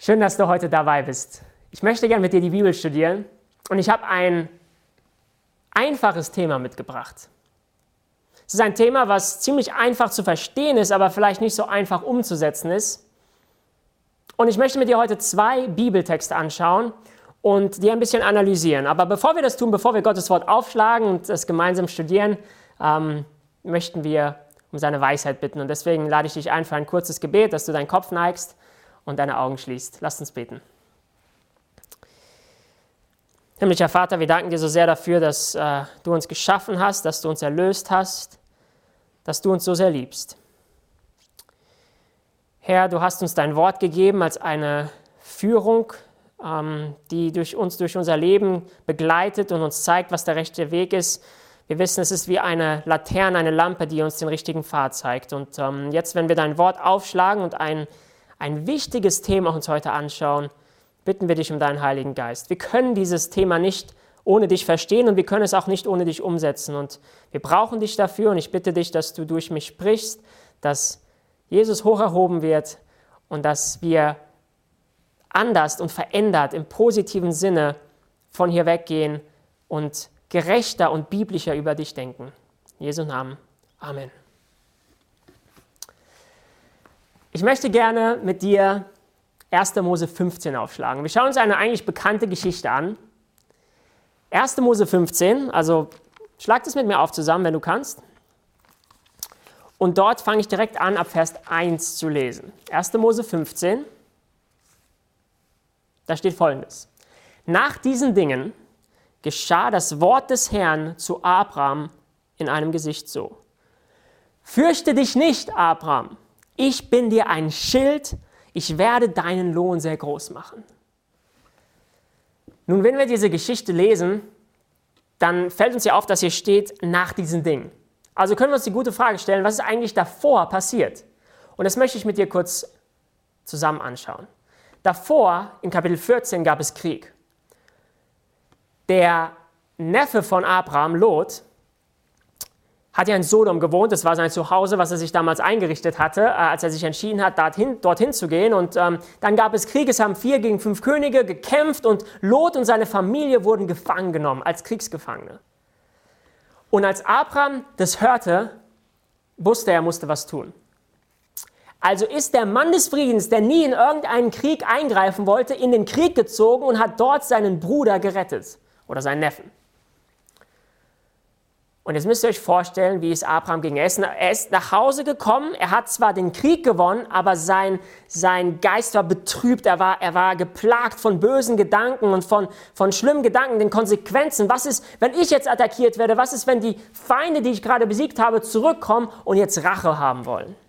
Schön, dass du heute dabei bist. Ich möchte gerne mit dir die Bibel studieren und ich habe ein einfaches Thema mitgebracht. Es ist ein Thema, was ziemlich einfach zu verstehen ist, aber vielleicht nicht so einfach umzusetzen ist. Und ich möchte mit dir heute 2 Bibeltexte anschauen und die ein bisschen analysieren. Aber bevor wir das tun, bevor wir Gottes Wort aufschlagen und das gemeinsam studieren, möchten wir um seine Weisheit bitten. Und deswegen lade ich dich ein für ein kurzes Gebet, dass du deinen Kopf neigst und deine Augen schließt. Lasst uns beten. Himmlischer Vater, wir danken dir so sehr dafür, dass du uns geschaffen hast, dass du uns erlöst hast, dass du uns so sehr liebst. Herr, du hast uns dein Wort gegeben als eine Führung, die durch unser Leben begleitet und uns zeigt, was der rechte Weg ist. Wir wissen, es ist wie eine Laterne, eine Lampe, die uns den richtigen Pfad zeigt. Und jetzt, wenn wir dein Wort aufschlagen und ein wichtiges Thema uns heute anschauen, bitten wir dich um deinen Heiligen Geist. Wir können dieses Thema nicht ohne dich verstehen und wir können es auch nicht ohne dich umsetzen. Und wir brauchen dich dafür und ich bitte dich, dass du durch mich sprichst, dass Jesus hoch erhoben wird und dass wir anders und verändert im positiven Sinne von hier weggehen und gerechter und biblischer über dich denken. In Jesu Namen. Amen. Ich möchte gerne mit dir 1. Mose 15 aufschlagen. Wir schauen uns eine eigentlich bekannte Geschichte an. 1. Mose 15, also schlag das mit mir auf zusammen, wenn du kannst. Und dort fange ich direkt an, ab Vers 1 zu lesen. 1. Mose 15, da steht Folgendes. Nach diesen Dingen geschah das Wort des Herrn zu Abram in einem Gesicht so. Fürchte dich nicht, Abram. Ich bin dir ein Schild, ich werde deinen Lohn sehr groß machen. Nun, wenn wir diese Geschichte lesen, dann fällt uns ja auf, dass hier steht, nach diesen Dingen. Also können wir uns die gute Frage stellen, was ist eigentlich davor passiert? Und das möchte ich mit dir kurz zusammen anschauen. Davor, in Kapitel 14, gab es Krieg. Der Neffe von Abraham, Lot, hat ja in Sodom gewohnt, das war sein Zuhause, was er sich damals eingerichtet hatte, als er sich entschieden hat, dorthin zu gehen. Und dann gab es Krieg, es haben 4 gegen 5 Könige gekämpft und Lot und seine Familie wurden gefangen genommen, als Kriegsgefangene. Und als Abraham das hörte, wusste er musste was tun. Also ist der Mann des Friedens, der nie in irgendeinen Krieg eingreifen wollte, in den Krieg gezogen und hat dort seinen Bruder gerettet oder seinen Neffen. Und jetzt müsst ihr euch vorstellen, wie es Abraham ging. Er ist nach Hause gekommen, er hat zwar den Krieg gewonnen, aber sein Geist war betrübt, er war geplagt von bösen Gedanken und von schlimmen Gedanken, den Konsequenzen. Was ist, wenn ich jetzt attackiert werde? Was ist, wenn die Feinde, die ich gerade besiegt habe, zurückkommen und jetzt Rache haben wollen?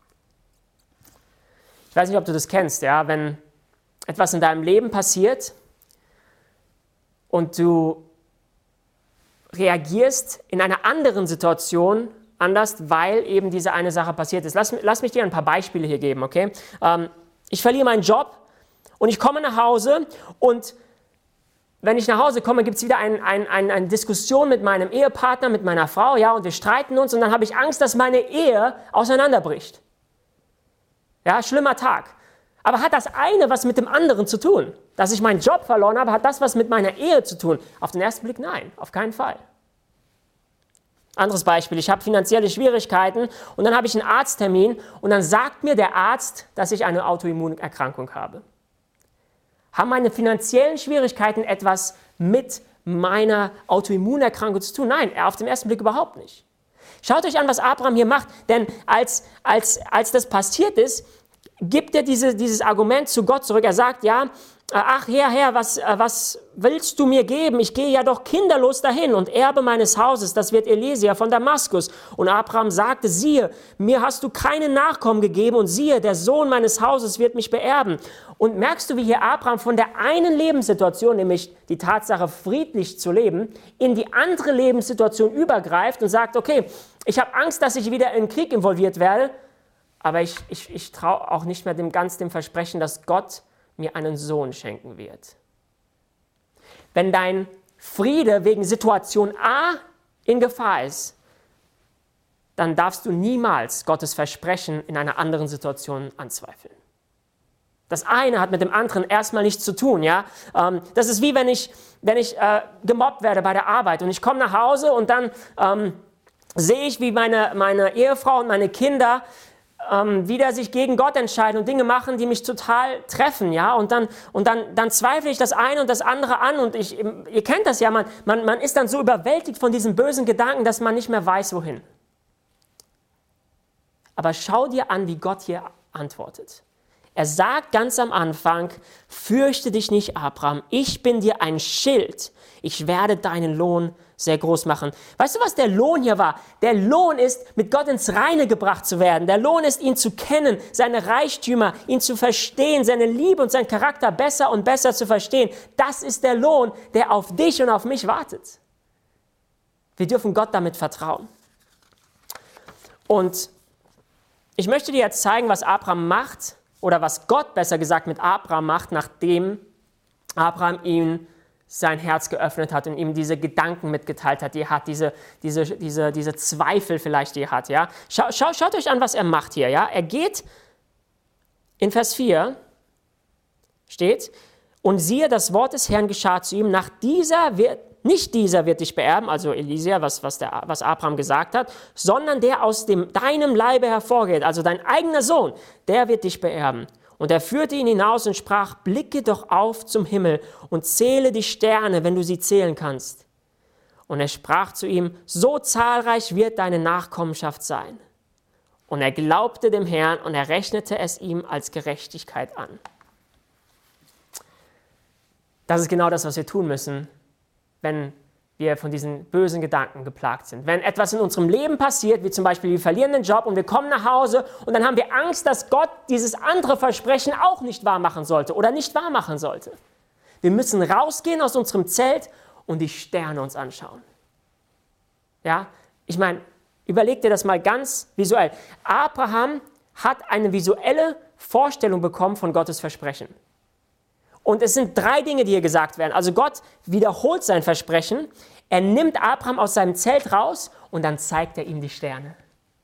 Ich weiß nicht, ob du das kennst, ja? Wenn etwas in deinem Leben passiert und du reagierst in einer anderen Situation anders, weil eben diese eine Sache passiert ist. Lass mich dir ein paar Beispiele hier geben, okay? Ich verliere meinen Job und ich komme nach Hause und wenn ich nach Hause komme, gibt es wieder eine Diskussion mit meinem Ehepartner, mit meiner Frau, ja, und wir streiten uns und dann habe ich Angst, dass meine Ehe auseinanderbricht. Ja, schlimmer Tag. Aber hat das eine was mit dem anderen zu tun? Dass ich meinen Job verloren habe, hat das was mit meiner Ehe zu tun? Auf den ersten Blick nein, auf keinen Fall. Anderes Beispiel, ich habe finanzielle Schwierigkeiten und dann habe ich einen Arzttermin und dann sagt mir der Arzt, dass ich eine Autoimmunerkrankung habe. Haben meine finanziellen Schwierigkeiten etwas mit meiner Autoimmunerkrankung zu tun? Nein, auf den ersten Blick überhaupt nicht. Schaut euch an, was Abraham hier macht, denn als das passiert ist, gibt er dieses Argument zu Gott zurück. Er sagt, ja, ach Herr, was willst du mir geben? Ich gehe ja doch kinderlos dahin und Erbe meines Hauses, das wird Eliezer von Damaskus. Und Abraham sagte, siehe, mir hast du keinen Nachkommen gegeben und siehe, der Sohn meines Hauses wird mich beerben. Und merkst du, wie hier Abraham von der einen Lebenssituation, nämlich die Tatsache, friedlich zu leben, in die andere Lebenssituation übergreift und sagt, okay, ich habe Angst, dass ich wieder in den Krieg involviert werde, aber ich traue auch nicht mehr dem Versprechen, dass Gott mir einen Sohn schenken wird. Wenn dein Friede wegen Situation A in Gefahr ist, dann darfst du niemals Gottes Versprechen in einer anderen Situation anzweifeln. Das eine hat mit dem anderen erstmal nichts zu tun. Ja? Das ist wie wenn ich gemobbt werde bei der Arbeit und ich komme nach Hause und dann sehe ich, wie meine Ehefrau und meine Kinder wieder sich gegen Gott entscheiden und Dinge machen, die mich total treffen, ja, und dann zweifle ich das eine und das andere an und ihr kennt das ja, man ist dann so überwältigt von diesen bösen Gedanken, dass man nicht mehr weiß, wohin. Aber schau dir an, wie Gott hier antwortet. Er sagt ganz am Anfang, fürchte dich nicht, Abraham, ich bin dir ein Schild, ich werde deinen Lohn sehr groß machen. Weißt du, was der Lohn hier war? Der Lohn ist, mit Gott ins Reine gebracht zu werden. Der Lohn ist, ihn zu kennen, seine Reichtümer, ihn zu verstehen, seine Liebe und seinen Charakter besser und besser zu verstehen. Das ist der Lohn, der auf dich und auf mich wartet. Wir dürfen Gott damit vertrauen. Und ich möchte dir jetzt zeigen, was Abraham macht, oder was Gott besser gesagt mit Abraham macht, nachdem Abraham ihm sein Herz geöffnet hat und ihm diese Gedanken mitgeteilt hat, die er hat, diese Zweifel vielleicht, die er hat. Ja? Schaut euch an, was er macht hier. Ja? Er geht, in Vers 4 steht, und siehe, das Wort des Herrn geschah zu ihm, nicht dieser wird dich beerben, also Eliezer, was Abraham gesagt hat, sondern der aus deinem Leibe hervorgeht, also dein eigener Sohn, der wird dich beerben. Und er führte ihn hinaus und sprach, blicke doch auf zum Himmel und zähle die Sterne, wenn du sie zählen kannst. Und er sprach zu ihm, so zahlreich wird deine Nachkommenschaft sein. Und er glaubte dem Herrn und er rechnete es ihm als Gerechtigkeit an. Das ist genau das, was wir tun müssen, wenn wir von diesen bösen Gedanken geplagt sind. Wenn etwas in unserem Leben passiert, wie zum Beispiel wir verlieren den Job und wir kommen nach Hause und dann haben wir Angst, dass Gott dieses andere Versprechen auch nicht wahr machen sollte oder nicht wahr machen sollte. Wir müssen rausgehen aus unserem Zelt und die Sterne uns anschauen. Ja, ich meine, überleg dir das mal ganz visuell. Abraham hat eine visuelle Vorstellung bekommen von Gottes Versprechen. Und es sind 3 Dinge, die hier gesagt werden. Also Gott wiederholt sein Versprechen, er nimmt Abraham aus seinem Zelt raus und dann zeigt er ihm die Sterne.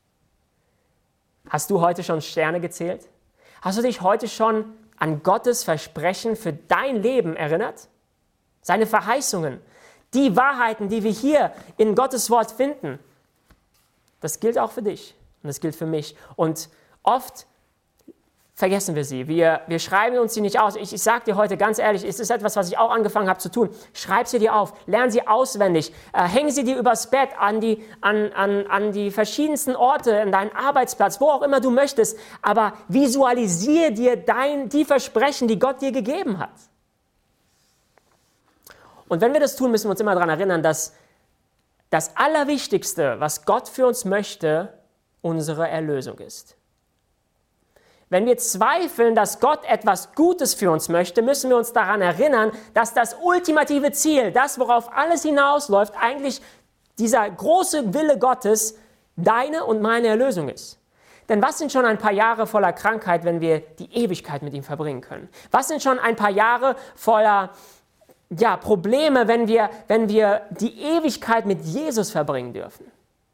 Hast du heute schon Sterne gezählt? Hast du dich heute schon an Gottes Versprechen für dein Leben erinnert? Seine Verheißungen, die Wahrheiten, die wir hier in Gottes Wort finden, das gilt auch für dich und das gilt für mich. Und oft vergessen wir sie. Wir schreiben uns sie nicht aus. Ich sage dir heute ganz ehrlich, es ist etwas, was ich auch angefangen habe zu tun. Schreib sie dir auf, lern sie auswendig, häng sie dir übers Bett, an die verschiedensten Orte, an deinen Arbeitsplatz, wo auch immer du möchtest. Aber visualisiere dir die Versprechen, die Gott dir gegeben hat. Und wenn wir das tun, müssen wir uns immer daran erinnern, dass das Allerwichtigste, was Gott für uns möchte, unsere Erlösung ist. Wenn wir zweifeln, dass Gott etwas Gutes für uns möchte, müssen wir uns daran erinnern, dass das ultimative Ziel, das, worauf alles hinausläuft, eigentlich dieser große Wille Gottes, deine und meine Erlösung ist. Denn was sind schon ein paar Jahre voller Krankheit, wenn wir die Ewigkeit mit ihm verbringen können? Was sind schon ein paar Jahre voller Probleme, wenn wir die Ewigkeit mit Jesus verbringen dürfen?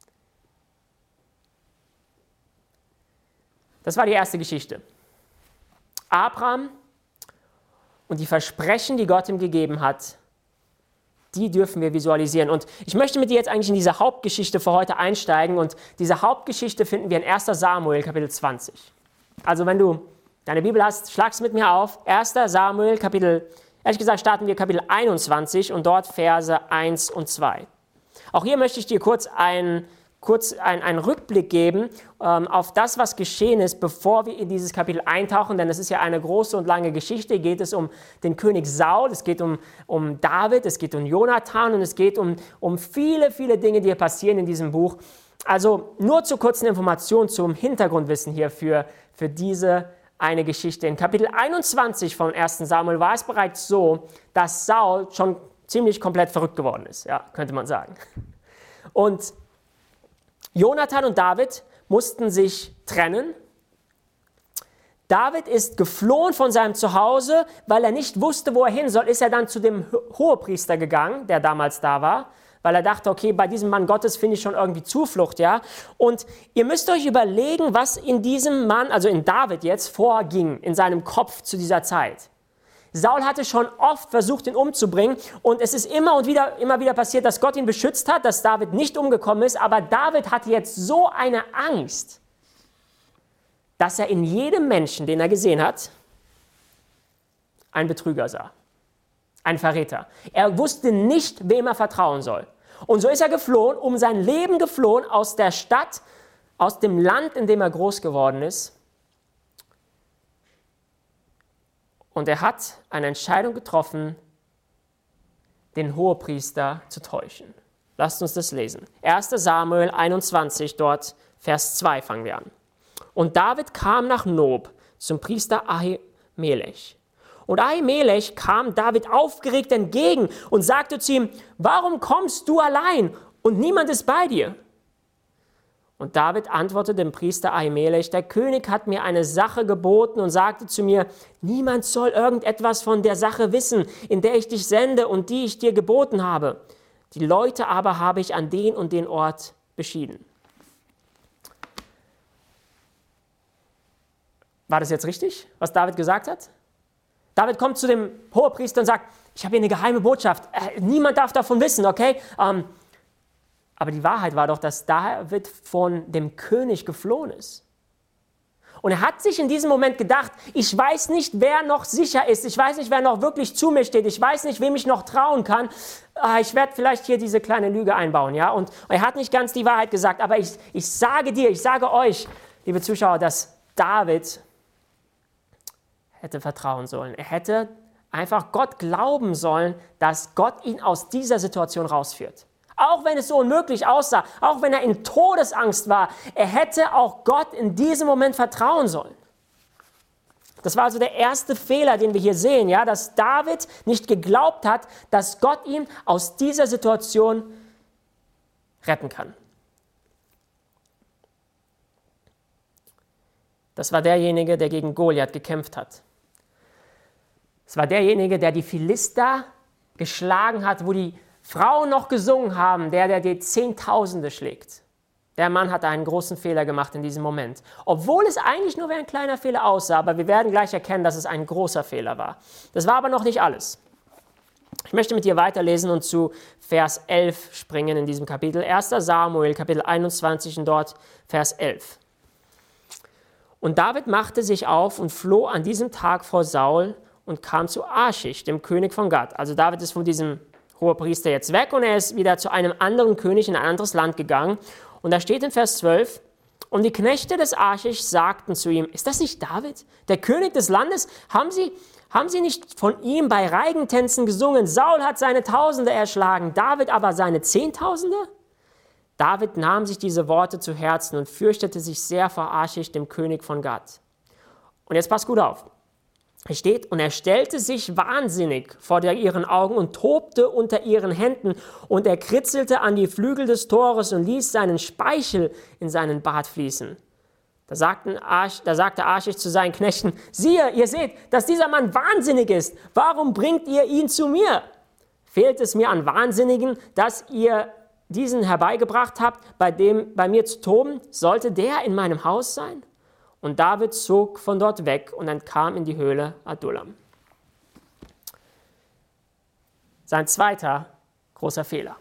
Das war die erste Geschichte. Abraham und die Versprechen, die Gott ihm gegeben hat, die dürfen wir visualisieren. Und ich möchte mit dir jetzt eigentlich in diese Hauptgeschichte für heute einsteigen. Und diese Hauptgeschichte finden wir in 1. Samuel, Kapitel 20. Also wenn du deine Bibel hast, schlag es mit mir auf. 1. Samuel, ehrlich gesagt starten wir Kapitel 21 und dort Verse 1 und 2. Auch hier möchte ich dir kurz einen Rückblick geben auf das, was geschehen ist, bevor wir in dieses Kapitel eintauchen, denn es ist ja eine große und lange Geschichte. Geht es um den König Saul, es geht um David, es geht um Jonathan und es geht um viele, viele Dinge, die hier passieren in diesem Buch. Also nur zur kurzen Information, zum Hintergrundwissen hier für diese eine Geschichte. In Kapitel 21 von 1. Samuel war es bereits so, dass Saul schon ziemlich komplett verrückt geworden ist, ja, könnte man sagen. Und Jonathan und David mussten sich trennen. David ist geflohen von seinem Zuhause, weil er nicht wusste, wo er hin soll, ist er dann zu dem Hohepriester gegangen, der damals da war, weil er dachte, okay, bei diesem Mann Gottes finde ich schon irgendwie Zuflucht, ja. Und ihr müsst euch überlegen, was in diesem Mann, also in David jetzt, vorging in seinem Kopf zu dieser Zeit. Saul hatte schon oft versucht, ihn umzubringen und es ist immer wieder passiert, dass Gott ihn beschützt hat, dass David nicht umgekommen ist, aber David hatte jetzt so eine Angst, dass er in jedem Menschen, den er gesehen hat, einen Betrüger sah, einen Verräter. Er wusste nicht, wem er vertrauen soll. Und so ist er geflohen, um sein Leben geflohen aus der Stadt, aus dem Land, in dem er groß geworden ist. Und er hat eine Entscheidung getroffen, den Hohepriester zu täuschen. Lasst uns das lesen. 1. Samuel 21, dort Vers 2 fangen wir an. Und David kam nach Nob zum Priester Ahimelech. Und Ahimelech kam David aufgeregt entgegen und sagte zu ihm, warum kommst du allein und niemand ist bei dir? Und David antwortete dem Priester Ahimelech, der König hat mir eine Sache geboten und sagte zu mir, niemand soll irgendetwas von der Sache wissen, in der ich dich sende und die ich dir geboten habe. Die Leute aber habe ich an den und den Ort beschieden. War das jetzt richtig, was David gesagt hat? David kommt zu dem Hohepriester und sagt, ich habe hier eine geheime Botschaft, niemand darf davon wissen, okay? Aber die Wahrheit war doch, dass David von dem König geflohen ist. Und er hat sich in diesem Moment gedacht, ich weiß nicht, wer noch sicher ist, ich weiß nicht, wer noch wirklich zu mir steht, ich weiß nicht, wem ich noch trauen kann, ich werde vielleicht hier diese kleine Lüge einbauen, ja? Und er hat nicht ganz die Wahrheit gesagt, aber ich sage euch, liebe Zuschauer, dass David hätte vertrauen sollen. Er hätte einfach Gott glauben sollen, dass Gott ihn aus dieser Situation rausführt. Auch wenn es so unmöglich aussah, auch wenn er in Todesangst war, er hätte auch Gott in diesem Moment vertrauen sollen. Das war also der erste Fehler, den wir hier sehen, ja, dass David nicht geglaubt hat, dass Gott ihn aus dieser Situation retten kann. Das war derjenige, der gegen Goliath gekämpft hat. Es war derjenige, der die Philister geschlagen hat, wo die Frauen noch gesungen haben, der die Zehntausende schlägt. Der Mann hat einen großen Fehler gemacht in diesem Moment. Obwohl es eigentlich nur wie ein kleiner Fehler aussah, aber wir werden gleich erkennen, dass es ein großer Fehler war. Das war aber noch nicht alles. Ich möchte mit dir weiterlesen und zu Vers 11 springen in diesem Kapitel. 1. Samuel, Kapitel 21 und dort Vers 11. Und David machte sich auf und floh an diesem Tag vor Saul und kam zu Achish, dem König von Gad. Also David ist von diesem Hohepriester jetzt weg und er ist wieder zu einem anderen König in ein anderes Land gegangen. Und da steht in Vers 12, und die Knechte des Achish sagten zu ihm, ist das nicht David, der König des Landes? Haben Sie nicht von ihm bei Reigentänzen gesungen? Saul hat seine Tausende erschlagen, David aber seine Zehntausende? David nahm sich diese Worte zu Herzen und fürchtete sich sehr vor Achish, dem König von Gad. Und jetzt passt gut auf. Es steht, und er stellte sich wahnsinnig vor ihren Augen und tobte unter ihren Händen und er kritzelte an die Flügel des Tores und ließ seinen Speichel in seinen Bart fließen. Da sagte Achish zu seinen Knechten, siehe, ihr seht, dass dieser Mann wahnsinnig ist. Warum bringt ihr ihn zu mir? Fehlt es mir an Wahnsinnigen, dass ihr diesen herbeigebracht habt, bei mir zu toben? Sollte der in meinem Haus sein? Und David zog von dort weg und entkam in die Höhle Adullam. Sein zweiter großer Fehler.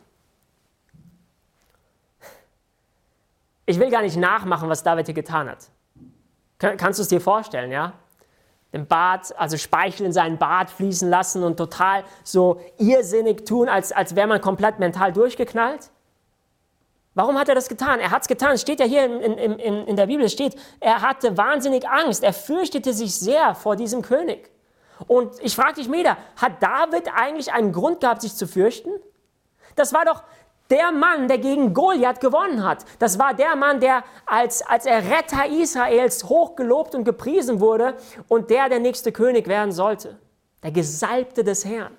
Ich will gar nicht nachmachen, was David hier getan hat. Kannst du es dir vorstellen, ja? Den Bart, also Speichel in seinen Bart fließen lassen und total so irrsinnig tun, als wäre man komplett mental durchgeknallt? Warum hat er das getan? Er hat es getan, es steht ja hier in der Bibel, es steht, er hatte wahnsinnig Angst, er fürchtete sich sehr vor diesem König. Und ich frage dich wieder, hat David eigentlich einen Grund gehabt, sich zu fürchten? Das war doch der Mann, der gegen Goliath gewonnen hat. Das war der Mann, der als er Retter Israels hochgelobt und gepriesen wurde und der nächste König werden sollte. Der Gesalbte des Herrn.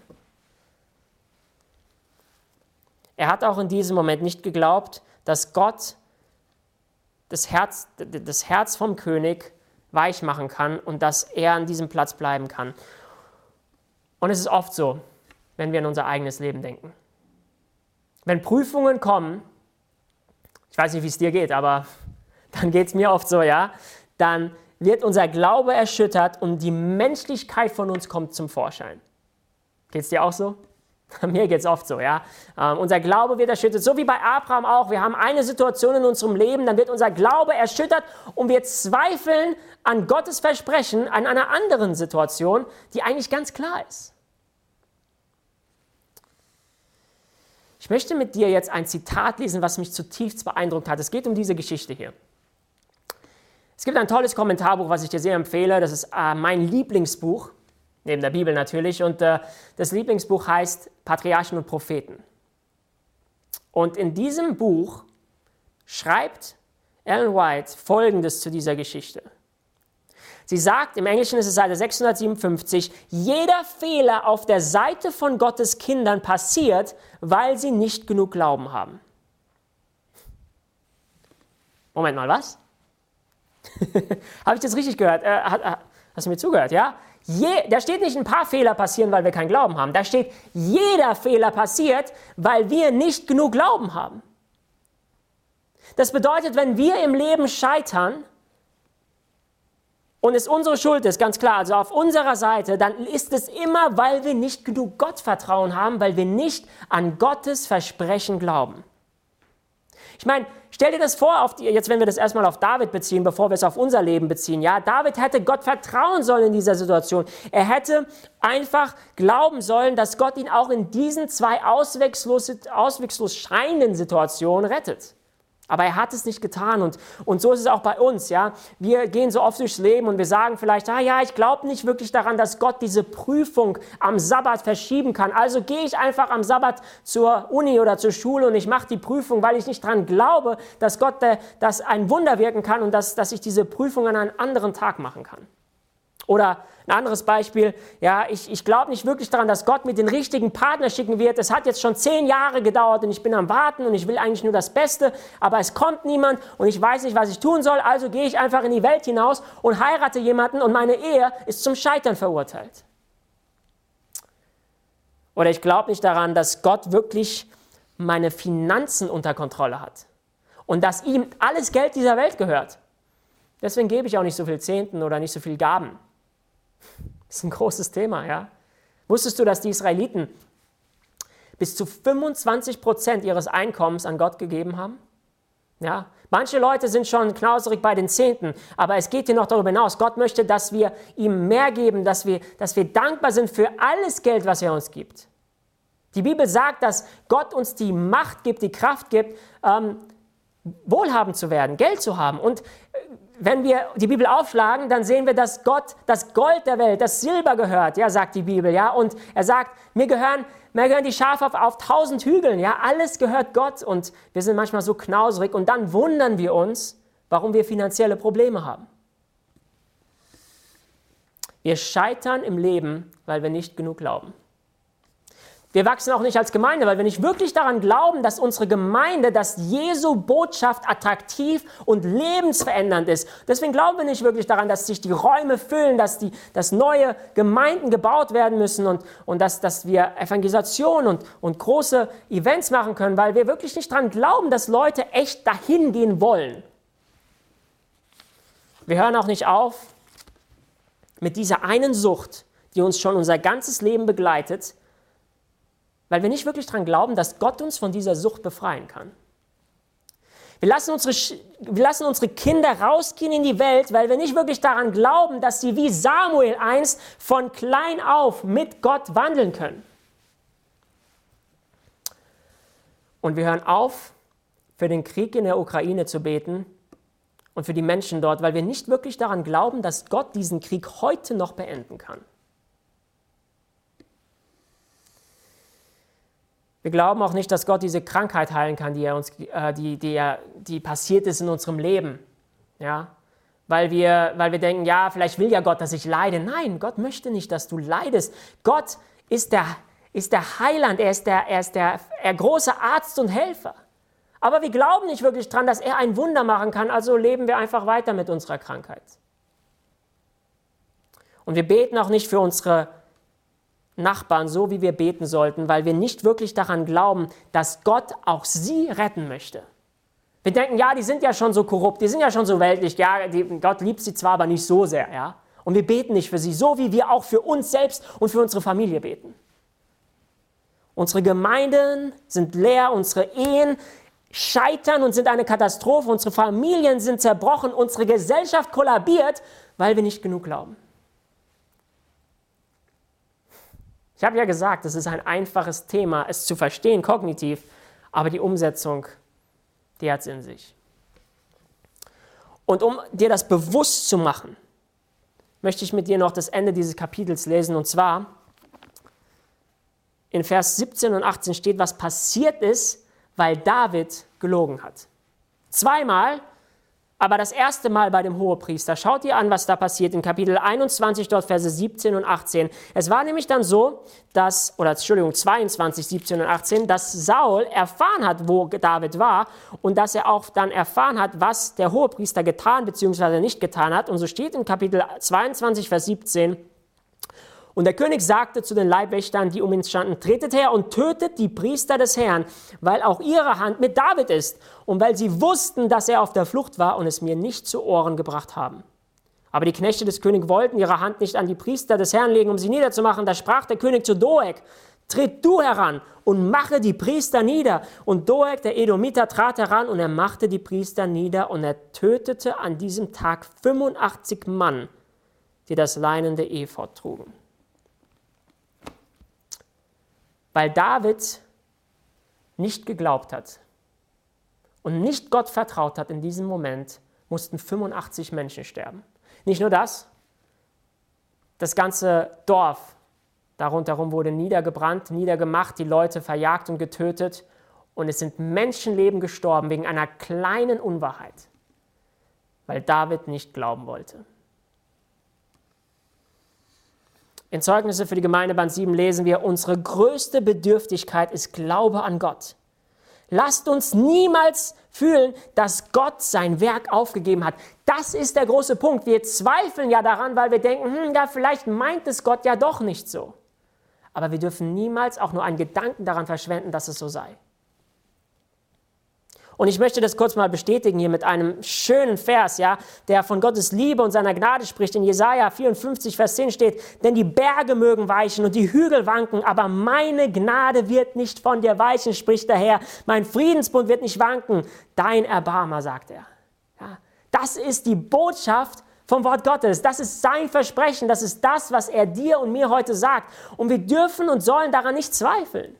Er hat auch in diesem Moment nicht geglaubt, dass Gott das Herz vom König weich machen kann und dass er an diesem Platz bleiben kann. Und es ist oft so, wenn wir an unser eigenes Leben denken. Wenn Prüfungen kommen, ich weiß nicht, wie es dir geht, aber dann geht es mir oft so, ja, dann wird unser Glaube erschüttert und die Menschlichkeit von uns kommt zum Vorschein. Geht es dir auch so? Mir geht es oft so, ja. Unser Glaube wird erschüttert, so wie bei Abraham auch. Wir haben eine Situation in unserem Leben, dann wird unser Glaube erschüttert und wir zweifeln an Gottes Versprechen an einer anderen Situation, die eigentlich ganz klar ist. Ich möchte mit dir jetzt ein Zitat lesen, was mich zutiefst beeindruckt hat. Es geht um diese Geschichte hier. Es gibt ein tolles Kommentarbuch, was ich dir sehr empfehle. Das ist mein Lieblingsbuch, neben der Bibel natürlich. Und das Lieblingsbuch heißt Patriarchen und Propheten. Und in diesem Buch schreibt Ellen White Folgendes zu dieser Geschichte. Sie sagt, im Englischen ist es Seite 657, jeder Fehler auf der Seite von Gottes Kindern passiert, weil sie nicht genug Glauben haben. Moment mal, was? Habe ich das richtig gehört? Hast du mir zugehört, ja? Da steht nicht, ein paar Fehler passieren, weil wir keinen Glauben haben. Da steht, jeder Fehler passiert, weil wir nicht genug Glauben haben. Das bedeutet, wenn wir im Leben scheitern und es unsere Schuld ist, ganz klar, also auf unserer Seite, dann ist es immer, weil wir nicht genug Gottvertrauen haben, weil wir nicht an Gottes Versprechen glauben. Ich meine, stell dir das vor, jetzt wenn wir das erstmal auf David beziehen, bevor wir es auf unser Leben beziehen. Ja, David hätte Gott vertrauen sollen in dieser Situation. Er hätte einfach glauben sollen, dass Gott ihn auch in diesen zwei ausweglos scheinenden Situationen rettet. Aber er hat es nicht getan und so ist es auch bei uns. Ja? Wir gehen so oft durchs Leben und wir sagen vielleicht, ich glaube nicht wirklich daran, dass Gott diese Prüfung am Sabbat verschieben kann. Also gehe ich einfach am Sabbat zur Uni oder zur Schule und ich mache die Prüfung, weil ich nicht daran glaube, dass Gott das ein Wunder wirken kann und dass ich diese Prüfung an einem anderen Tag machen kann. Oder ein anderes Beispiel, ja, ich glaube nicht wirklich daran, dass Gott mir den richtigen Partner schicken wird. Es hat jetzt schon 10 Jahre gedauert und ich bin am Warten und ich will eigentlich nur das Beste, aber es kommt niemand und ich weiß nicht, was ich tun soll, also gehe ich einfach in die Welt hinaus und heirate jemanden und meine Ehe ist zum Scheitern verurteilt. Oder ich glaube nicht daran, dass Gott wirklich meine Finanzen unter Kontrolle hat und dass ihm alles Geld dieser Welt gehört. Deswegen gebe ich auch nicht so viel Zehnten oder nicht so viel Gaben. Das ist ein großes Thema, ja. Wusstest du, dass die Israeliten bis zu 25% ihres Einkommens an Gott gegeben haben? Ja. Manche Leute sind schon knauserig bei den Zehnten, aber es geht hier noch darüber hinaus. Gott möchte, dass wir ihm mehr geben, dass wir dankbar sind für alles Geld, was er uns gibt. Die Bibel sagt, dass Gott uns die Macht gibt, die Kraft gibt, wohlhabend zu werden, Geld zu haben. Und wenn wir die Bibel aufschlagen, dann sehen wir, dass Gott das Gold der Welt, das Silber gehört, ja, sagt die Bibel, ja, und er sagt, mir gehören die Schafe auf 1000 Hügeln, ja, alles gehört Gott und wir sind manchmal so knauserig und dann wundern wir uns, warum wir finanzielle Probleme haben. Wir scheitern im Leben, weil wir nicht genug glauben. Wir wachsen auch nicht als Gemeinde, weil wir nicht wirklich daran glauben, dass unsere Gemeinde, dass Jesu Botschaft attraktiv und lebensverändernd ist. Deswegen glauben wir nicht wirklich daran, dass sich die Räume füllen, dass neue Gemeinden gebaut werden müssen und dass wir Evangelisation und große Events machen können, weil wir wirklich nicht daran glauben, dass Leute echt dahin gehen wollen. Wir hören auch nicht auf mit dieser einen Sucht, die uns schon unser ganzes Leben begleitet, weil wir nicht wirklich daran glauben, dass Gott uns von dieser Sucht befreien kann. Wir lassen unsere Kinder rausgehen in die Welt, weil wir nicht wirklich daran glauben, dass sie wie Samuel einst von klein auf mit Gott wandeln können. Und wir hören auf, für den Krieg in der Ukraine zu beten und für die Menschen dort, weil wir nicht wirklich daran glauben, dass Gott diesen Krieg heute noch beenden kann. Wir glauben auch nicht, dass Gott diese Krankheit heilen kann, die passiert ist in unserem Leben. Ja? Weil wir denken, ja, vielleicht will ja Gott, dass ich leide. Nein, Gott möchte nicht, dass du leidest. Gott ist der Heiland, er ist der große Arzt und Helfer. Aber wir glauben nicht wirklich dran, dass er ein Wunder machen kann, also leben wir einfach weiter mit unserer Krankheit. Und wir beten auch nicht für unsere Nachbarn so, wie wir beten sollten, weil wir nicht wirklich daran glauben, dass Gott auch sie retten möchte. Wir denken, ja, die sind ja schon so korrupt, die sind ja schon so weltlich, ja, Gott liebt sie zwar, aber nicht so sehr, ja. Und wir beten nicht für sie, so wie wir auch für uns selbst und für unsere Familie beten. Unsere Gemeinden sind leer, unsere Ehen scheitern und sind eine Katastrophe, unsere Familien sind zerbrochen, unsere Gesellschaft kollabiert, weil wir nicht genug glauben. Ich habe ja gesagt, es ist ein einfaches Thema, es zu verstehen, kognitiv, aber die Umsetzung, die hat es in sich. Und um dir das bewusst zu machen, möchte ich mit dir noch das Ende dieses Kapitels lesen. Und zwar in Vers 17 und 18 steht, was passiert ist, weil David gelogen hat. Zweimal, aber das erste Mal bei dem Hohepriester. Schaut ihr an, was da passiert in Kapitel 21, dort Verse 17 und 18. Es war nämlich dann so, 22, 17 und 18, dass Saul erfahren hat, wo David war und dass er auch dann erfahren hat, was der Hohepriester getan bzw. nicht getan hat. Und so steht in Kapitel 22, Vers 17, und der König sagte zu den Leibwächtern, die um ihn standen, tretet her und tötet die Priester des Herrn, weil auch ihre Hand mit David ist und weil sie wussten, dass er auf der Flucht war und es mir nicht zu Ohren gebracht haben. Aber die Knechte des Königs wollten ihre Hand nicht an die Priester des Herrn legen, um sie niederzumachen. Da sprach der König zu Doeg, tritt du heran und mache die Priester nieder. Und Doeg, der Edomiter, trat heran und er machte die Priester nieder und er tötete an diesem Tag 85 Mann, die das leinende Ephod trugen. Weil David nicht geglaubt hat und nicht Gott vertraut hat in diesem Moment, mussten 85 Menschen sterben. Nicht nur das, das ganze Dorf darunter wurde niedergebrannt, niedergemacht, die Leute verjagt und getötet und es sind Menschenleben gestorben wegen einer kleinen Unwahrheit, weil David nicht glauben wollte. In Zeugnisse für die Gemeinde Band 7 lesen wir, unsere größte Bedürftigkeit ist Glaube an Gott. Lasst uns niemals fühlen, dass Gott sein Werk aufgegeben hat. Das ist der große Punkt. Wir zweifeln ja daran, weil wir denken, ja, vielleicht meint es Gott ja doch nicht so. Aber wir dürfen niemals auch nur einen Gedanken daran verschwenden, dass es so sei. Und ich möchte das kurz mal bestätigen hier mit einem schönen Vers, ja, der von Gottes Liebe und seiner Gnade spricht. In Jesaja 54, Vers 10 steht, denn die Berge mögen weichen und die Hügel wanken, aber meine Gnade wird nicht von dir weichen, spricht der Herr. Mein Friedensbund wird nicht wanken, dein Erbarmer, sagt er. Ja, das ist die Botschaft vom Wort Gottes. Das ist sein Versprechen. Das ist das, was er dir und mir heute sagt. Und wir dürfen und sollen daran nicht zweifeln.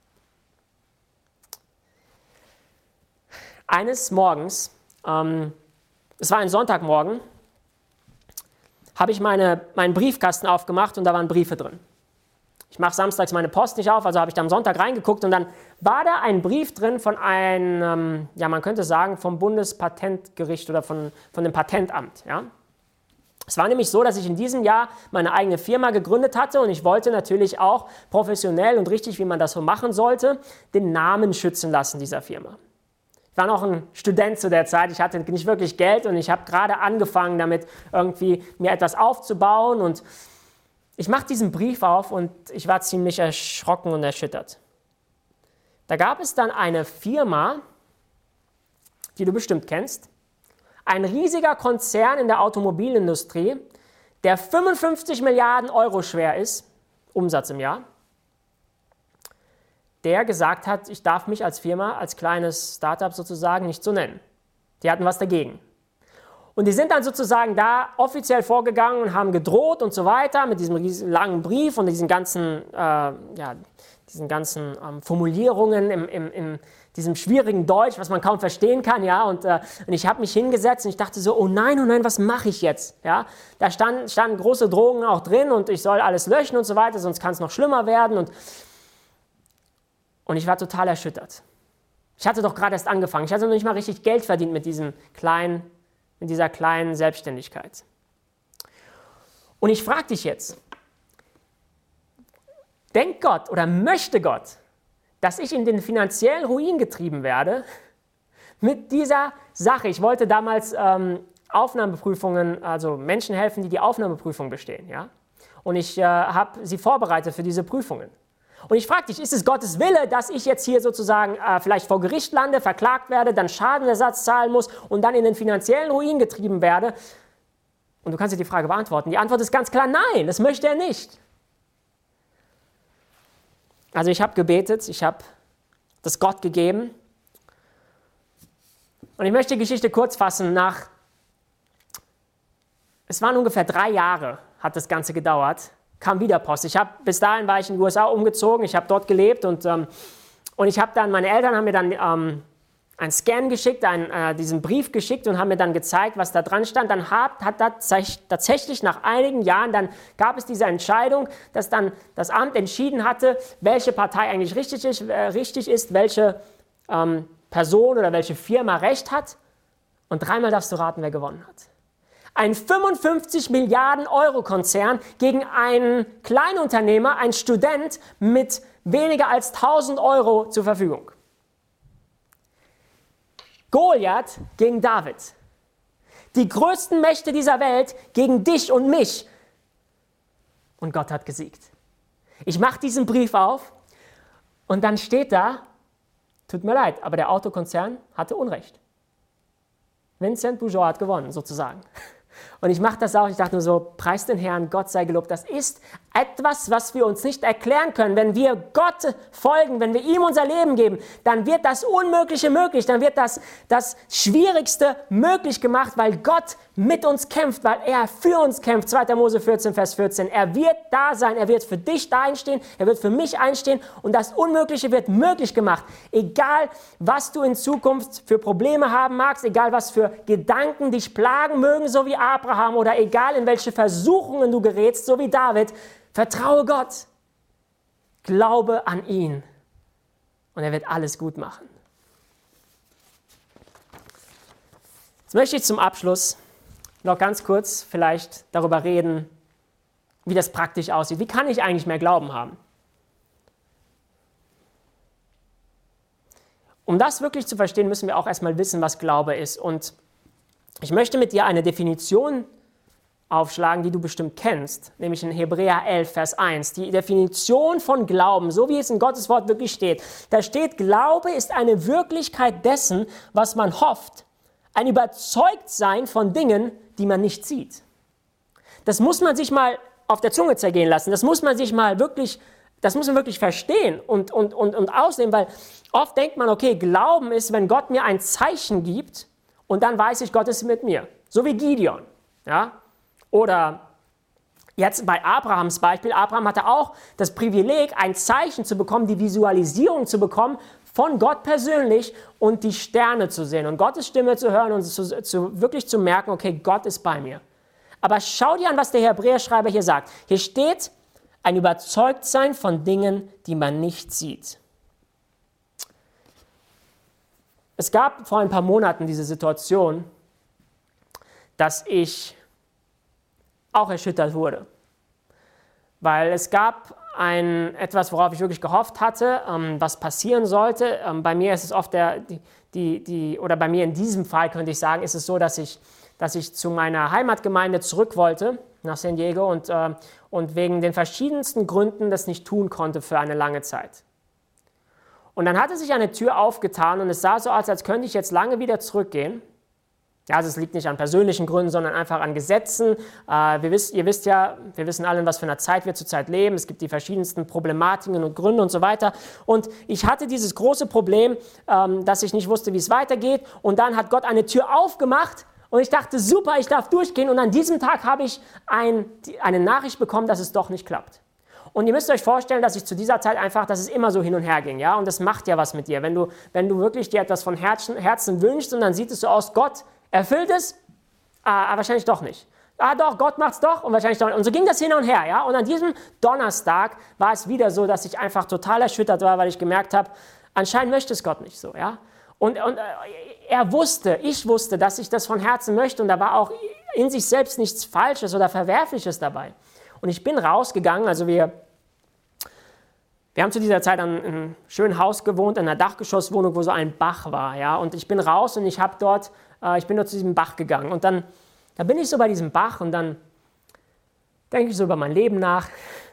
Eines Morgens, es war ein Sonntagmorgen, habe ich meinen Briefkasten aufgemacht und da waren Briefe drin. Ich mache samstags meine Post nicht auf, also habe ich da am Sonntag reingeguckt und dann war da ein Brief drin von einem, ja man könnte sagen, vom Bundespatentgericht oder von dem Patentamt. Ja? Es war nämlich so, dass ich in diesem Jahr meine eigene Firma gegründet hatte und ich wollte natürlich auch professionell und richtig, wie man das so machen sollte, den Namen schützen lassen dieser Firma. Ich war noch ein Student zu der Zeit, ich hatte nicht wirklich Geld und ich habe gerade angefangen damit irgendwie mir etwas aufzubauen und ich mache diesen Brief auf und ich war ziemlich erschrocken und erschüttert. Da gab es dann eine Firma, die du bestimmt kennst, ein riesiger Konzern in der Automobilindustrie, der 55 Milliarden Euro schwer ist, Umsatz im Jahr, der gesagt hat, ich darf mich als Firma, als kleines Startup sozusagen nicht so nennen. Die hatten was dagegen. Und die sind dann sozusagen da offiziell vorgegangen und haben gedroht und so weiter mit diesem riesen langen Brief und diesen ganzen Formulierungen in diesem schwierigen Deutsch, was man kaum verstehen kann, ja, und ich habe mich hingesetzt und ich dachte so, oh nein, was mache ich jetzt, ja, da standen große Drohungen auch drin und ich soll alles löschen und so weiter, sonst kann es noch schlimmer werden und ich war total erschüttert. Ich hatte doch gerade erst angefangen, ich hatte noch nicht mal richtig Geld verdient mit dieser kleinen Selbstständigkeit. Und ich frage dich jetzt, denkt Gott oder möchte Gott, dass ich in den finanziellen Ruin getrieben werde mit dieser Sache? Ich wollte damals Aufnahmeprüfungen, also Menschen helfen, die die Aufnahmeprüfung bestehen. Ja? und ich habe sie vorbereitet für diese Prüfungen. Und ich frage dich, ist es Gottes Wille, dass ich jetzt hier sozusagen vielleicht vor Gericht lande, verklagt werde, dann Schadenersatz zahlen muss und dann in den finanziellen Ruin getrieben werde? Und du kannst dir die Frage beantworten. Die Antwort ist ganz klar, nein, das möchte er nicht. Also ich habe gebetet, ich habe das Gott gegeben. Und ich möchte die Geschichte kurz fassen. Es waren ungefähr 3 Jahre, hat das Ganze gedauert, kam wieder Post. Bis dahin war ich in die USA umgezogen, ich habe dort gelebt und ich habe dann, meine Eltern haben mir dann einen Scan geschickt, diesen Brief geschickt und haben mir dann gezeigt, was da dran stand. Dann hat tatsächlich nach einigen Jahren, dann gab es diese Entscheidung, dass dann das Amt entschieden hatte, welche Partei eigentlich richtig ist, welche Person oder welche Firma Recht hat. Und 3-mal darfst du raten, wer gewonnen hat. Ein 55 Milliarden Euro Konzern gegen einen Kleinunternehmer, ein Student mit weniger als 1.000 Euro zur Verfügung. Goliath gegen David. Die größten Mächte dieser Welt gegen dich und mich. Und Gott hat gesiegt. Ich mache diesen Brief auf und dann steht da, tut mir leid, aber der Autokonzern hatte Unrecht. Vincent Peugeot hat gewonnen, sozusagen. Und ich mache das auch, ich dachte nur so, preis den Herrn, Gott sei gelobt. Das ist etwas, was wir uns nicht erklären können. Wenn wir Gott folgen, wenn wir ihm unser Leben geben, dann wird das Unmögliche möglich, dann wird das Schwierigste möglich gemacht, weil Gott mit uns kämpft, weil er für uns kämpft. 2. Mose 14, Vers 14. Er wird da sein, er wird für dich da einstehen, er wird für mich einstehen und das Unmögliche wird möglich gemacht. Egal, was du in Zukunft für Probleme haben magst, egal, was für Gedanken dich plagen mögen, so wie Abraham, oder egal, in welche Versuchungen du gerätst, so wie David, vertraue Gott, glaube an ihn und er wird alles gut machen. Jetzt möchte ich zum Abschluss noch ganz kurz vielleicht darüber reden, wie das praktisch aussieht. Wie kann ich eigentlich mehr Glauben haben? Um das wirklich zu verstehen, müssen wir auch erstmal wissen, was Glaube ist. Und ich möchte mit dir eine Definition aufschlagen, die du bestimmt kennst, nämlich in Hebräer 11, Vers 1. Die Definition von Glauben, so wie es in Gottes Wort wirklich steht. Da steht, Glaube ist eine Wirklichkeit dessen, was man hofft. Ein Überzeugtsein von Dingen, die man nicht sieht. Das muss man sich mal auf der Zunge zergehen lassen. Das muss man wirklich verstehen und ausnehmen, weil oft denkt man, okay, Glauben ist, wenn Gott mir ein Zeichen gibt und dann weiß ich, Gott ist mit mir. So wie Gideon. Ja? Oder jetzt bei Abrahams Beispiel, Abraham hatte auch das Privileg, ein Zeichen zu bekommen, die Visualisierung zu bekommen von Gott persönlich und die Sterne zu sehen und Gottes Stimme zu hören und wirklich zu merken, okay, Gott ist bei mir. Aber schau dir an, was der Hebräerschreiber hier sagt. Hier steht, ein Überzeugtsein von Dingen, die man nicht sieht. Es gab vor ein paar Monaten diese Situation, dass ich auch erschüttert wurde. Weil es gab etwas, worauf ich wirklich gehofft hatte, was passieren sollte. Bei mir ist es oft oder bei mir in diesem Fall könnte ich sagen, ist es so, dass ich zu meiner Heimatgemeinde zurück wollte, nach San Diego, und wegen den verschiedensten Gründen das nicht tun konnte für eine lange Zeit. Und dann hatte sich eine Tür aufgetan und es sah so aus, als könnte ich jetzt lange wieder zurückgehen. Ja, also es liegt nicht an persönlichen Gründen, sondern einfach an Gesetzen. Ihr wisst ja, wir wissen alle, in was für einer Zeit wir zurzeit leben. Es gibt die verschiedensten Problematiken und Gründe und so weiter. Und ich hatte dieses große Problem, dass ich nicht wusste, wie es weitergeht. Und dann hat Gott eine Tür aufgemacht und ich dachte, super, ich darf durchgehen. Und an diesem Tag habe ich eine Nachricht bekommen, dass es doch nicht klappt. Und ihr müsst euch vorstellen, dass ich zu dieser Zeit einfach, dass es immer so hin und her ging. Ja? Und das macht ja was mit dir. Wenn du wirklich dir etwas von Herzen wünschst und dann sieht es so aus, Gott erfüllt es, aber wahrscheinlich doch nicht. Doch, Gott macht es doch und wahrscheinlich doch nicht. Und so ging das hin und her. Ja? Und an diesem Donnerstag war es wieder so, dass ich einfach total erschüttert war, weil ich gemerkt habe, anscheinend möchte es Gott nicht so. Ja? Und ich wusste, dass ich das von Herzen möchte und da war auch in sich selbst nichts Falsches oder Verwerfliches dabei. Und ich bin rausgegangen, also wir haben zu dieser Zeit an einem schönen Haus gewohnt, in einer Dachgeschosswohnung, wo so ein Bach war. Ja? Und ich bin raus und ich bin dort zu diesem Bach gegangen. Und dann bin ich so bei diesem Bach und dann denke ich so über mein Leben nach.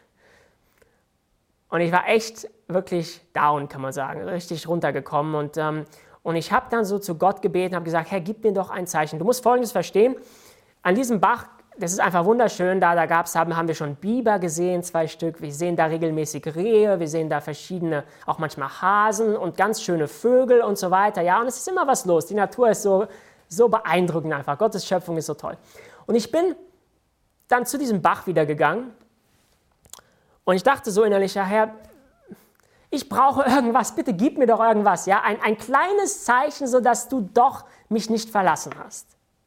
Und ich war echt wirklich down, kann man sagen, richtig runtergekommen. Und ich habe dann so zu Gott gebeten, habe gesagt, Herr, gib mir doch ein Zeichen. Du musst Folgendes verstehen, an diesem Bach, das ist einfach wunderschön, haben wir schon Biber gesehen, 2 Stück, wir sehen da regelmäßig Rehe, wir sehen da verschiedene, auch manchmal Hasen und ganz schöne Vögel und so weiter, ja, und es ist immer was los, die Natur ist so beeindruckend einfach, Gottes Schöpfung ist so toll. Und ich bin dann zu diesem Bach wieder gegangen und ich dachte so innerlich, ja, Herr, ich brauche irgendwas, bitte gib mir doch irgendwas, ja, ein kleines Zeichen, sodass du doch mich nicht verlassen hast.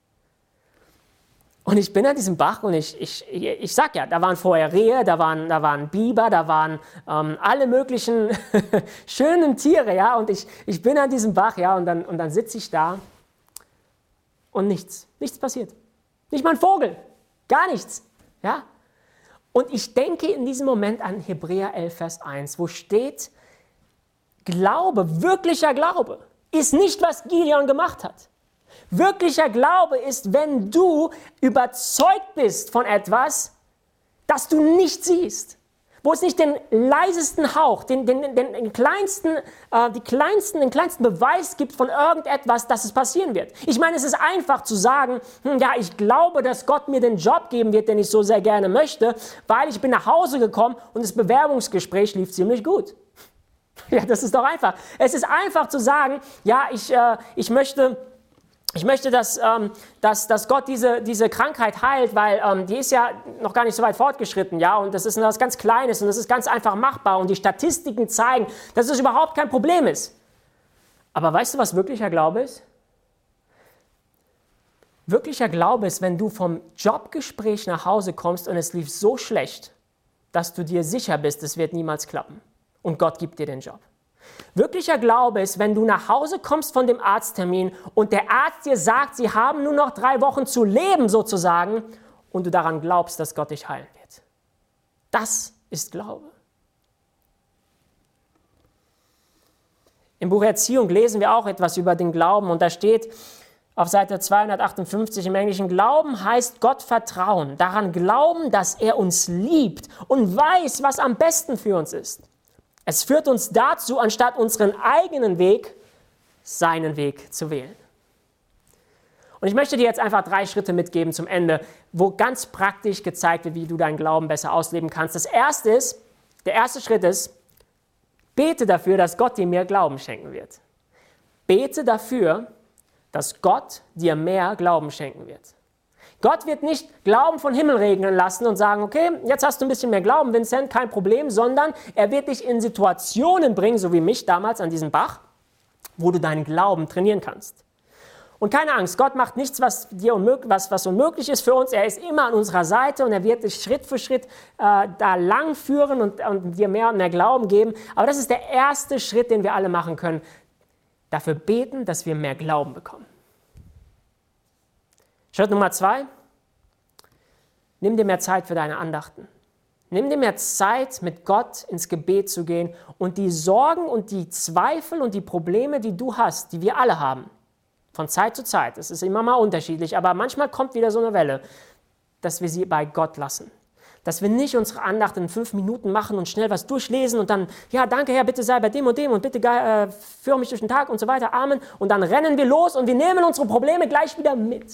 Und ich bin an diesem Bach und ich sag ja, da waren vorher Rehe, da waren Biber, da waren alle möglichen schönen Tiere, ja, und ich bin an diesem Bach, ja, und dann sitze ich da und nichts passiert. Nicht mal ein Vogel, gar nichts, ja. Und ich denke in diesem Moment an Hebräer 11, Vers 1, wo steht, Glaube, wirklicher Glaube, ist nicht, was Gideon gemacht hat. Wirklicher Glaube ist, wenn du überzeugt bist von etwas, das du nicht siehst. Wo es nicht den leisesten Hauch, den kleinsten Beweis gibt von irgendetwas, dass es passieren wird. Ich meine, es ist einfach zu sagen, ja, ich glaube, dass Gott mir den Job geben wird, den ich so sehr gerne möchte, weil ich bin nach Hause gekommen und das Bewerbungsgespräch lief ziemlich gut. Ja, das ist doch einfach. Es ist einfach zu sagen, ja, ich möchte, dass Gott diese Krankheit heilt, weil die ist ja noch gar nicht so weit fortgeschritten, ja, und das ist etwas ganz Kleines und das ist ganz einfach machbar und die Statistiken zeigen, dass es überhaupt kein Problem ist. Aber weißt du, was wirklicher Glaube ist? Wirklicher Glaube ist, wenn du vom Jobgespräch nach Hause kommst und es lief so schlecht, dass du dir sicher bist, es wird niemals klappen und Gott gibt dir den Job. Wirklicher Glaube ist, wenn du nach Hause kommst von dem Arzttermin und der Arzt dir sagt, sie haben nur noch 3 Wochen zu leben sozusagen und du daran glaubst, dass Gott dich heilen wird. Das ist Glaube. Im Buch Erziehung lesen wir auch etwas über den Glauben und da steht auf Seite 258 im Englischen, Glauben heißt Gott vertrauen, daran glauben, dass er uns liebt und weiß, was am besten für uns ist. Es führt uns dazu, anstatt unseren eigenen Weg, seinen Weg zu wählen. Und ich möchte dir jetzt einfach 3 Schritte mitgeben zum Ende, wo ganz praktisch gezeigt wird, wie du deinen Glauben besser ausleben kannst. Der erste Schritt ist, bete dafür, dass Gott dir mehr Glauben schenken wird. Bete dafür, dass Gott dir mehr Glauben schenken wird. Gott wird nicht Glauben von Himmel regnen lassen und sagen, okay, jetzt hast du ein bisschen mehr Glauben, Vincent, kein Problem, sondern er wird dich in Situationen bringen, so wie mich damals an diesem Bach, wo du deinen Glauben trainieren kannst. Und keine Angst, Gott macht nichts, was unmöglich ist für uns. Er ist immer an unserer Seite und er wird dich Schritt für Schritt da lang führen und dir mehr und mehr Glauben geben. Aber das ist der erste Schritt, den wir alle machen können. Dafür beten, dass wir mehr Glauben bekommen. Schritt Nummer 2, nimm dir mehr Zeit für deine Andachten. Nimm dir mehr Zeit, mit Gott ins Gebet zu gehen und die Sorgen und die Zweifel und die Probleme, die du hast, die wir alle haben, von Zeit zu Zeit, es ist immer mal unterschiedlich, aber manchmal kommt wieder so eine Welle, dass wir sie bei Gott lassen. Dass wir nicht unsere Andacht in 5 Minuten machen und schnell was durchlesen und dann, ja, danke Herr, bitte sei bei dem und dem und bitte führe mich durch den Tag und so weiter, Amen. Und dann rennen wir los und wir nehmen unsere Probleme gleich wieder mit.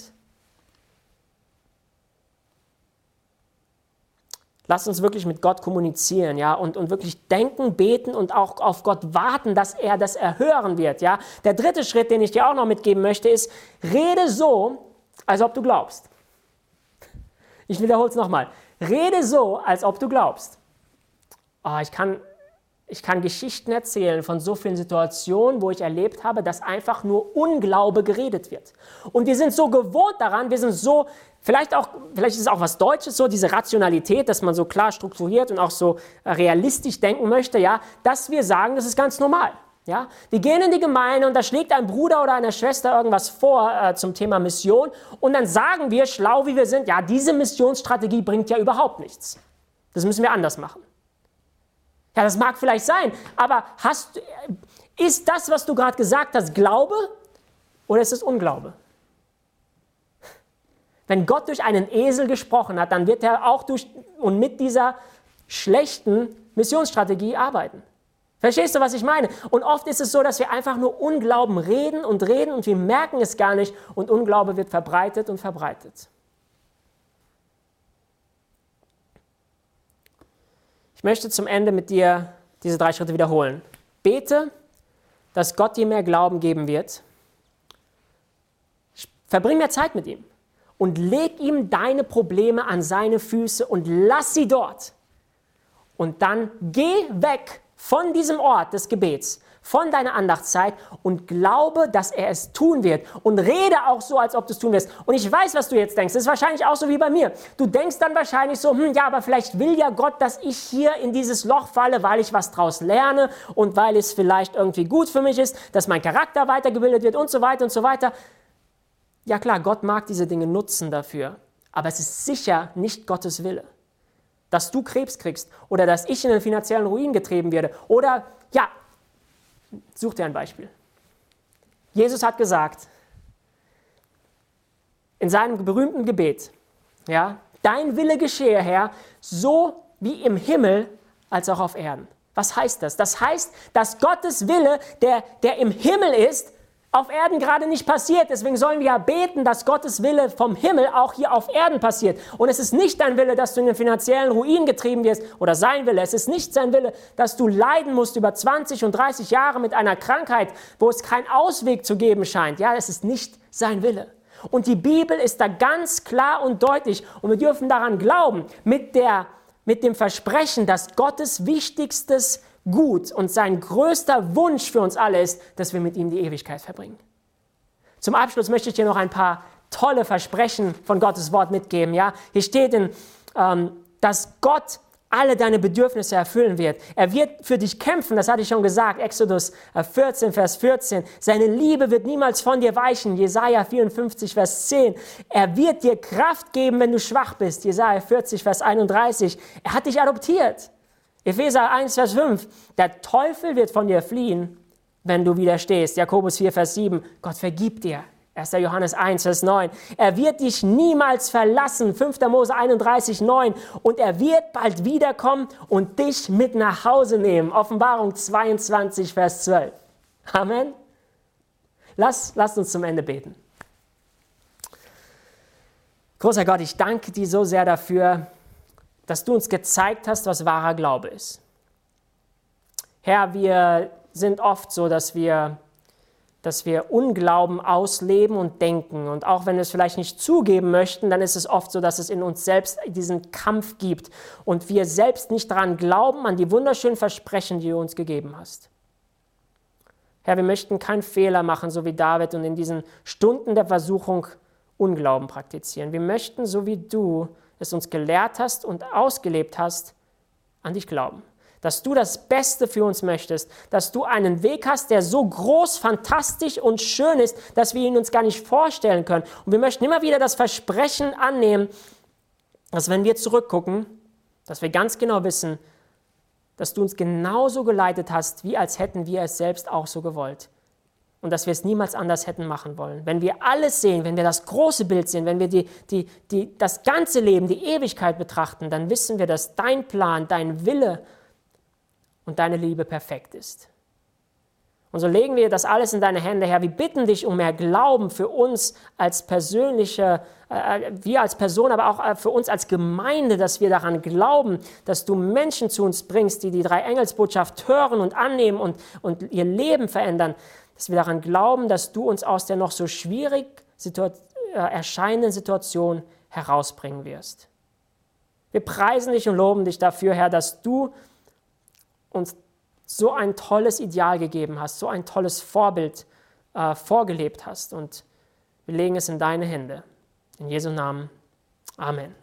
Lasst uns wirklich mit Gott kommunizieren, ja, und wirklich denken, beten und auch auf Gott warten, dass er das erhören wird, ja. Der 3. Schritt, den ich dir auch noch mitgeben möchte, ist, rede so, als ob du glaubst. Ich wiederhole es nochmal. Rede so, als ob du glaubst. Oh, ich kann Geschichten erzählen von so vielen Situationen, wo ich erlebt habe, dass einfach nur Unglaube geredet wird. Und wir sind so gewohnt daran, wir sind so, vielleicht ist es auch was Deutsches, so diese Rationalität, dass man so klar strukturiert und auch so realistisch denken möchte, ja, dass wir sagen, das ist ganz normal. Ja? Wir gehen in die Gemeinde und da schlägt ein Bruder oder eine Schwester irgendwas vor zum Thema Mission und dann sagen wir, schlau wie wir sind, ja, diese Missionsstrategie bringt ja überhaupt nichts. Das müssen wir anders machen. Ja, das mag vielleicht sein, aber ist das, was du gerade gesagt hast, Glaube oder ist es Unglaube? Wenn Gott durch einen Esel gesprochen hat, dann wird er auch durch und mit dieser schlechten Missionsstrategie arbeiten. Verstehst du, was ich meine? Und oft ist es so, dass wir einfach nur Unglauben reden und wir merken es gar nicht und Unglaube wird verbreitet und verbreitet. Ich möchte zum Ende mit dir diese 3 Schritte wiederholen. Bete, dass Gott dir mehr Glauben geben wird. Verbring mehr Zeit mit ihm und leg ihm deine Probleme an seine Füße und lass sie dort. Und dann geh weg von diesem Ort des Gebets, von deiner Andachtszeit und glaube, dass er es tun wird. Und rede auch so, als ob du es tun wirst. Und ich weiß, was du jetzt denkst. Das ist wahrscheinlich auch so wie bei mir. Du denkst dann wahrscheinlich so, ja, aber vielleicht will ja Gott, dass ich hier in dieses Loch falle, weil ich was draus lerne und weil es vielleicht irgendwie gut für mich ist, dass mein Charakter weitergebildet wird und so weiter und so weiter. Ja klar, Gott mag diese Dinge nutzen dafür. Aber es ist sicher nicht Gottes Wille. Dass du Krebs kriegst oder dass ich in den finanziellen Ruin getrieben werde. Oder, ja, such dir ein Beispiel. Jesus hat gesagt, in seinem berühmten Gebet, ja, dein Wille geschehe, Herr, so wie im Himmel als auch auf Erden. Was heißt das? Das heißt, dass Gottes Wille, der im Himmel ist, auf Erden gerade nicht passiert. Deswegen sollen wir ja beten, dass Gottes Wille vom Himmel auch hier auf Erden passiert. Und es ist nicht dein Wille, dass du in den finanziellen Ruin getrieben wirst, oder sein Wille. Es ist nicht sein Wille, dass du leiden musst über 20 und 30 Jahre mit einer Krankheit, wo es keinen Ausweg zu geben scheint. Ja, es ist nicht sein Wille. Und die Bibel ist da ganz klar und deutlich. Und wir dürfen daran glauben, mit dem Versprechen, dass Gottes wichtigstes Gut und sein größter Wunsch für uns alle ist, dass wir mit ihm die Ewigkeit verbringen. Zum Abschluss möchte ich dir noch ein paar tolle Versprechen von Gottes Wort mitgeben. Ja? Hier steht, dass Gott alle deine Bedürfnisse erfüllen wird. Er wird für dich kämpfen, das hatte ich schon gesagt, Exodus 14, Vers 14. Seine Liebe wird niemals von dir weichen, Jesaja 54, Vers 10. Er wird dir Kraft geben, wenn du schwach bist, Jesaja 40, Vers 31. Er hat dich adoptiert. Epheser 1, Vers 5, der Teufel wird von dir fliehen, wenn du widerstehst. Jakobus 4, Vers 7, Gott vergibt dir. 1. Johannes 1, Vers 9, er wird dich niemals verlassen. 5. Mose 31, 9, und er wird bald wiederkommen und dich mit nach Hause nehmen. Offenbarung 22, Vers 12. Amen. Lasst uns zum Ende beten. Großer Gott, ich danke dir so sehr dafür, dass du uns gezeigt hast, was wahrer Glaube ist. Herr, wir sind oft so, dass wir Unglauben ausleben und denken. Und auch wenn wir es vielleicht nicht zugeben möchten, dann ist es oft so, dass es in uns selbst diesen Kampf gibt und wir selbst nicht daran glauben, an die wunderschönen Versprechen, die du uns gegeben hast. Herr, wir möchten keinen Fehler machen, so wie David, und in diesen Stunden der Versuchung Unglauben praktizieren. Wir möchten, so wie du es uns gelehrt hast und ausgelebt hast, an dich glauben. Dass du das Beste für uns möchtest, dass du einen Weg hast, der so groß, fantastisch und schön ist, dass wir ihn uns gar nicht vorstellen können. Und wir möchten immer wieder das Versprechen annehmen, dass wenn wir zurückgucken, dass wir ganz genau wissen, dass du uns genauso geleitet hast, wie als hätten wir es selbst auch so gewollt. Und dass wir es niemals anders hätten machen wollen. Wenn wir alles sehen, wenn wir das große Bild sehen, wenn wir das ganze Leben, die Ewigkeit betrachten, dann wissen wir, dass dein Plan, dein Wille und deine Liebe perfekt ist. Und so legen wir das alles in deine Hände, Herr. Wir bitten dich um mehr Glauben für uns als persönliche, wir als Person, aber auch für uns als Gemeinde, dass wir daran glauben, dass du Menschen zu uns bringst, die die Drei-Engels-Botschaft hören und annehmen und ihr Leben verändern. Dass wir daran glauben, dass du uns aus der noch so schwierig erscheinenden Situation herausbringen wirst. Wir preisen dich und loben dich dafür, Herr, dass du uns so ein tolles Ideal gegeben hast, so ein tolles Vorbild vorgelebt hast. Und wir legen es in deine Hände. In Jesu Namen. Amen.